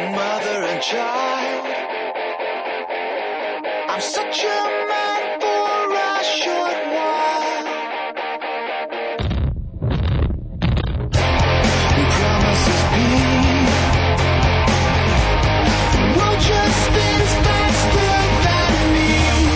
mother and child. I'm such a man for a short while. Promises be world just spins faster than me.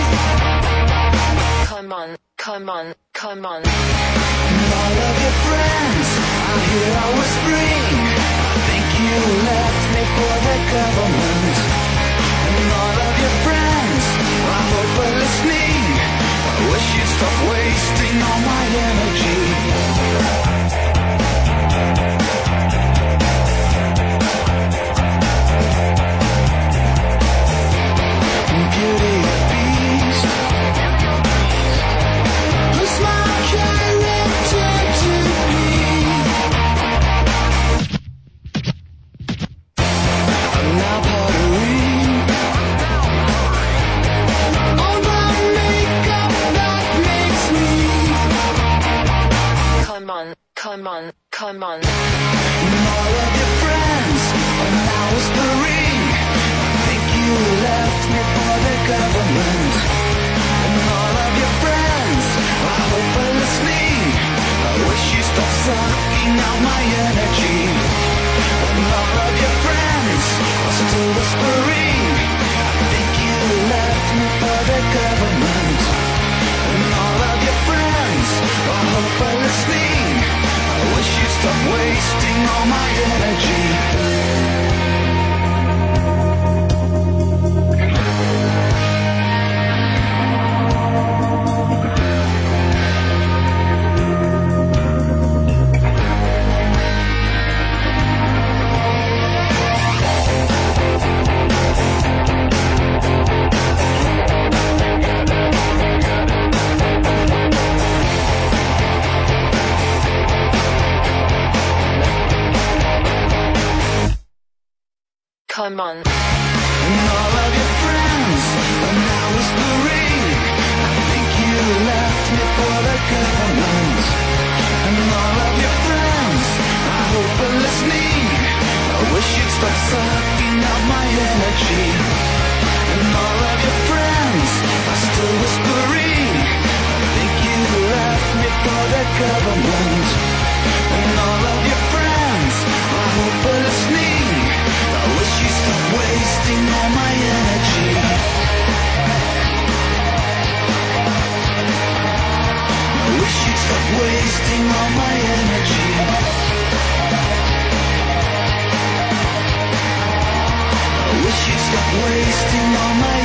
Come on, come on, come on. All of your friends, I hear I whispering. I think you left me for the government. And all of your friends, I hope are listening. I wish you'd stop wasting all my energy. Beauty beast, who's my character to me? I'm now pottery. All the makeup that makes me. Come on, come on, come on. And all of your friends are now whispering. I think you left me for the government. And all of your friends, I hope are listening. I wish you stopped sucking out my energy. And all of your friends are still whispering. I think you left me for the government. And all of your friends, I hope are listening. I wish you'd stop wasting all my energy. Come on. And all of your friends are now whispering. I think you left me for the government. And all of your friends, I hope are listening. I wish you'd stop sucking out my energy. And all of your friends are still whispering. I think you left me for the government. And all of your friends, I hope are listening. I wish you'd stop wasting all my energy. I wish you'd stop wasting all my energy. I wish you'd stop wasting all my